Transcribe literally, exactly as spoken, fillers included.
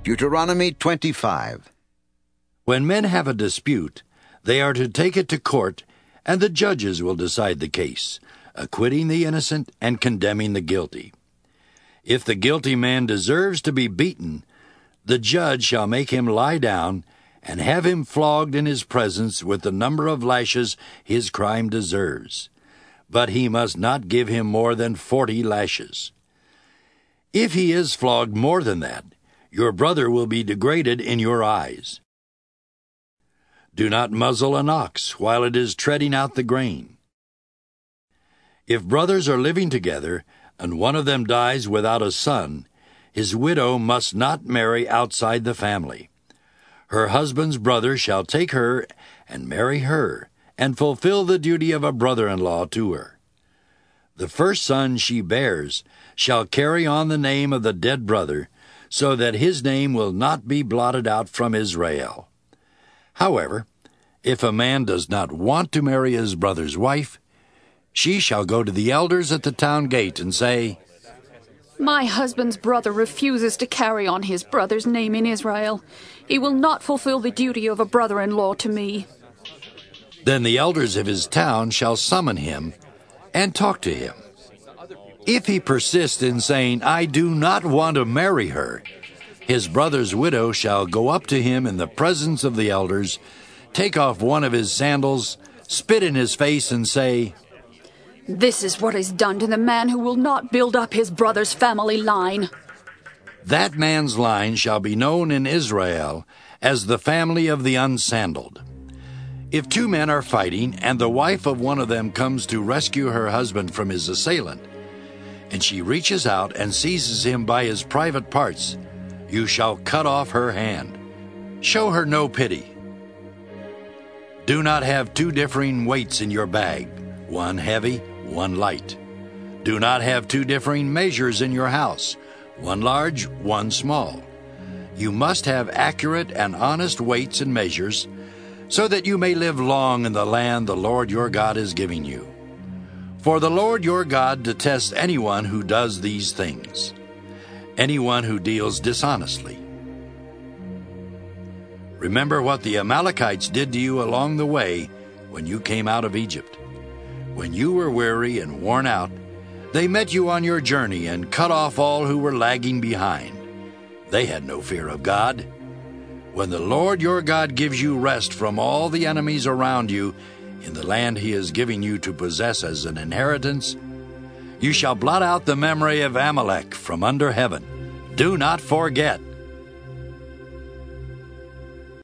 Deuteronomy twenty-five. When men have a dispute, they are to take it to court, and the judges will decide the case, acquitting the innocent and condemning the guilty. If the guilty man deserves to be beaten, the judge shall make him lie down and have him flogged in his presence with the number of lashes his crime deserves. But he must not give him more than forty lashes. If he is flogged more than that, your brother will be degraded in your eyes. Do not muzzle an ox while it is treading out the grain. If brothers are living together, and one of them dies without a son, his widow must not marry outside the family. Her husband's brother shall take her and marry her, and fulfill the duty of a brother-in-law to her. The first son she bears shall carry on the name of the dead brother, so that his name will not be blotted out from Israel. However, if a man does not want to marry his brother's wife, she shall go to the elders at the town gate and say, "My husband's brother refuses to carry on his brother's name in Israel. He will not fulfill the duty of a brother-in-law to me." Then the elders of his town shall summon him and talk to him. If he persists in saying, "I do not want to marry her," his brother's widow shall go up to him in the presence of the elders, take off one of his sandals, spit in his face, and say, "This is what is done to the man who will not build up his brother's family line." That man's line shall be known in Israel as the family of the unsandaled. If two men are fighting, and the wife of one of them comes to rescue her husband from his assailant, and she reaches out and seizes him by his private parts, you shall cut off her hand. Show her no pity. Do not have two differing weights in your bag, one heavy, one light. Do not have two differing measures in your house, one large, one small. You must have accurate and honest weights and measures, so that you may live long in the land the Lord your God is giving you. For the Lord your God detests anyone who does these things, anyone who deals dishonestly. Remember what the Amalekites did to you along the way when you came out of Egypt. When you were weary and worn out, they met you on your journey and cut off all who were lagging behind. They had no fear of God. When the Lord your God gives you rest from all the enemies around you in the land he is giving you to possess as an inheritance, you shall blot out the memory of Amalek from under heaven. Do not forget.